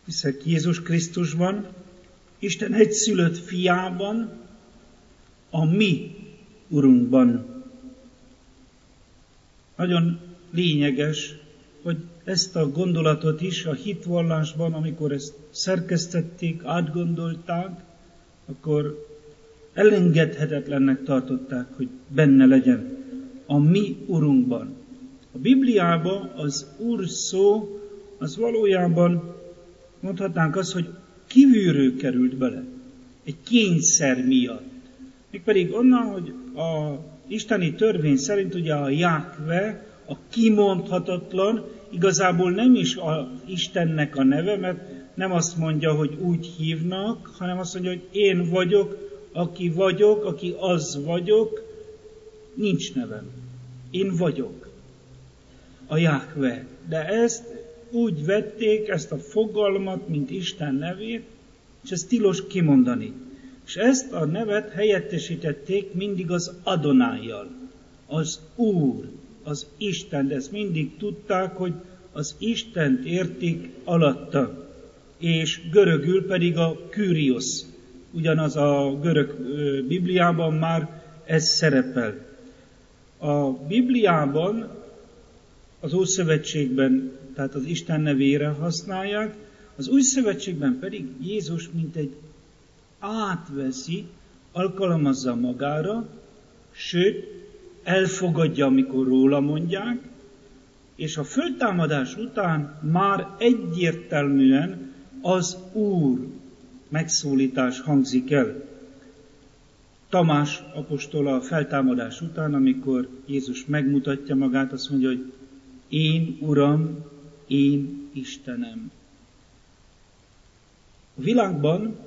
Hiszek Jézus Krisztusban, Isten egyszülött fiában, a mi Urunkban. Nagyon lényeges, hogy ezt a gondolatot is a hitvallásban, amikor ezt szerkesztették, átgondolták, akkor elengedhetetlennek tartották, hogy benne legyen a mi Urunkban. A Bibliában az Úr szó, az valójában mondhatnánk azt, hogy kívülről került bele, egy kényszer miatt. Mégpedig onnan, hogy a isteni törvény szerint ugye a Jáhve, a kimondhatatlan, igazából nem is az Istennek a neve, mert nem azt mondja, hogy úgy hívnak, hanem azt mondja, hogy én vagyok, aki az vagyok, nincs nevem. Én vagyok. A Jáhve. De ezt úgy vették, ezt a fogalmat, mint Isten nevét, és ezt tilos kimondani. És ezt a nevet helyettesítették mindig az Adonájjal. Az Úr, az Isten, de ezt mindig tudták, hogy az Istent értik alatta. És görögül pedig a Kyrios. Ugyanaz a görög Bibliában már ez szerepel. A Bibliában, az Ószövetségben, tehát az Isten nevére használják, az Új Szövetségben pedig Jézus mint egy átveszi, alkalmazza magára, sőt, elfogadja, amikor róla mondják, és a föltámadás után már egyértelműen az Úr megszólítás hangzik el. Tamás apostol a feltámadás után, amikor Jézus megmutatja magát, azt mondja, hogy én Uram, én Istenem. A világban,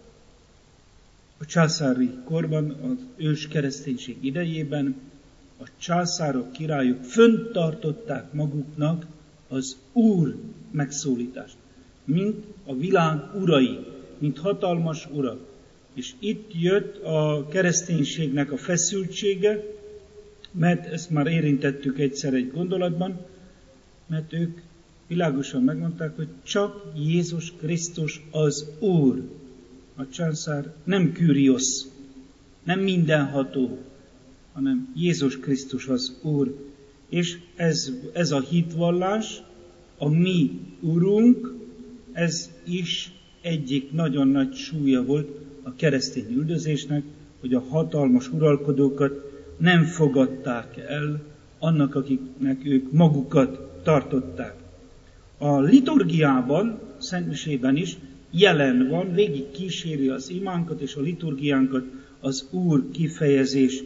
a császári korban, az ős kereszténység idejében a császárok, királyok fönntartották maguknak az Úr megszólítást, mint a világ urai, mint hatalmas urak. És itt jött a kereszténységnek a feszültsége, mert ezt már érintettük egyszer egy gondolatban, mert ők világosan megmondták, hogy csak Jézus Krisztus az Úr. A császár nem Kyrios, nem mindenható, hanem Jézus Krisztus az Úr. És ez a hitvallás, a mi Urunk, ez is egyik nagyon nagy súlya volt a keresztény üldözésnek, hogy a hatalmas uralkodókat nem fogadták el annak, akiknek ők magukat tartották. A liturgiában, Szentmisében is jelen van, végig kíséri az imánkat és a liturgiánkat az Úr kifejezés.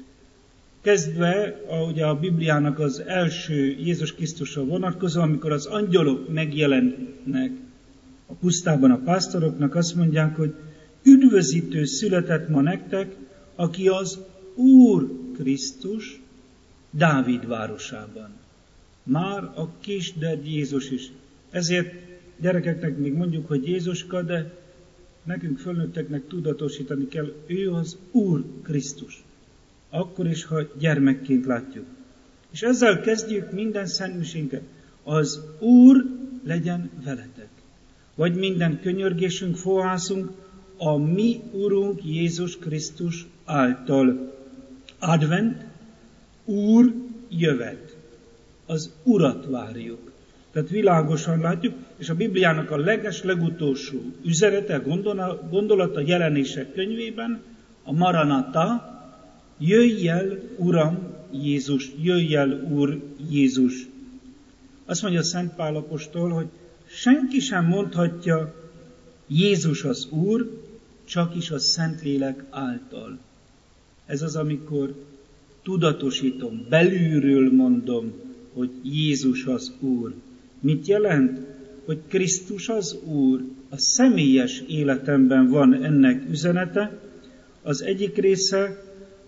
Kezdve ugye a Bibliának az első Jézus Krisztusra vonatkozó, amikor az angyalok megjelennek a pusztában a pásztoroknak, azt mondják, hogy üdvözítő született ma nektek, aki az Úr Krisztus Dávid városában. Már a kisded Jézus is. Ezért gyerekeknek még mondjuk, hogy Jézuska, de nekünk fölnőtteknek tudatosítani kell, ő az Úr Krisztus. Akkor is, ha gyermekként látjuk. És ezzel kezdjük minden szentmisénket. Az Úr legyen veletek. Vagy minden könyörgésünk, fohászunk a mi Urunk Jézus Krisztus által. Advent, Úr jövet. Az Urat várjuk. Tehát világosan látjuk, és a Bibliának a legutolsó üzenete, gondolata Jelenések könyvében, a Maranata, jöjj el, Uram Jézus, jöjj el, Úr Jézus. Azt mondja Szent Pál apostol, hogy senki sem mondhatja Jézus az Úr, csak is a Szentlélek által. Ez az, amikor tudatosítom, belülről mondom, hogy Jézus az Úr. Mit jelent? Hogy Krisztus az Úr. A személyes életemben van ennek üzenete. Az egyik része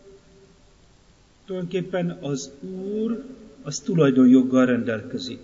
tulajdonképpen az Úr, az tulajdonjoggal rendelkezik.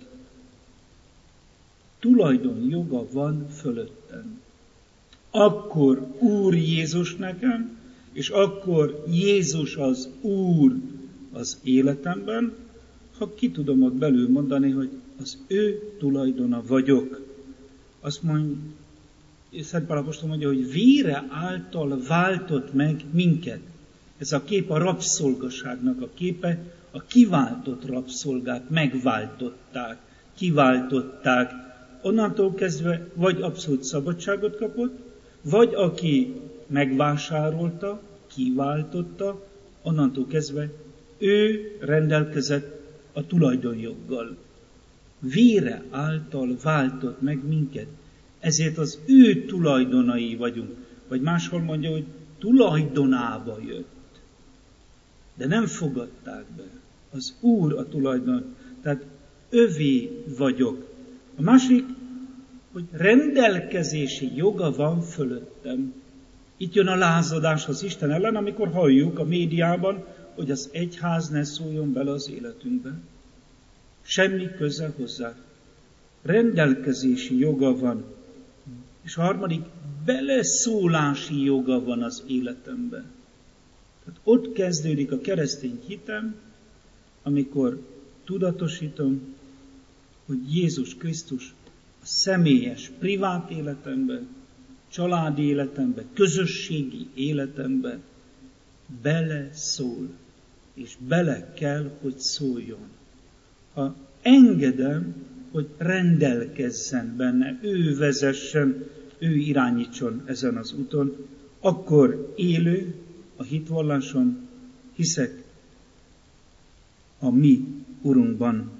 Tulajdonjoga van fölöttem. Akkor Úr Jézus nekem, és akkor Jézus az Úr az életemben, ha ki tudom ott belül mondani, hogy az ő tulajdona vagyok. azt mondja, Szent Pál apostol mondja, hogy vére által váltott meg minket. Ez a kép a rabszolgaságnak a képe, a kiváltott rabszolgát megváltották, kiváltották. Onnantól kezdve vagy abszolút szabadságot kapott, vagy aki megvásárolta, kiváltotta, onnantól kezdve ő rendelkezett a tulajdonjoggal. Vére által váltott meg minket. Ezért az ő tulajdonai vagyunk. Vagy máshol mondja, hogy tulajdonába jött. De nem fogadták be. Az Úr a tulajdon. Tehát övé vagyok. A másik, hogy rendelkezési joga van fölöttem. Itt jön a lázadás az Isten ellen, amikor halljuk a médiában, hogy az egyház ne szóljon bele az életünkbe. Semmi köze hozzá. Rendelkezési joga van. És a harmadik, beleszólási joga van az életemben. Tehát ott kezdődik a keresztény hitem, amikor tudatosítom, hogy Jézus Krisztus a személyes, privát életemben, családi életemben, közösségi életemben beleszól, és bele kell, hogy szóljon. Ha engedem, hogy rendelkezzen benne, ő vezessen, ő irányítson ezen az úton, akkor élő a hitvallásom, hiszek a mi Urunkban.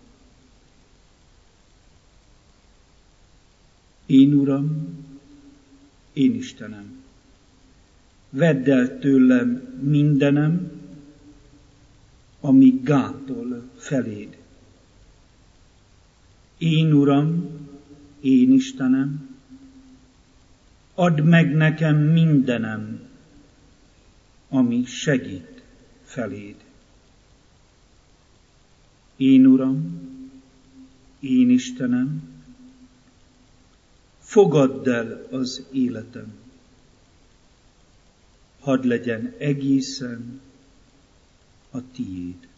Én Uram, én Istenem, vedd el tőlem mindenem, ami gátol feléd. Én Uram, én Istenem, add meg nekem mindenem, ami segít feléd. Én Uram, én Istenem, fogadd el az életem, hadd legyen egészen a tiéd.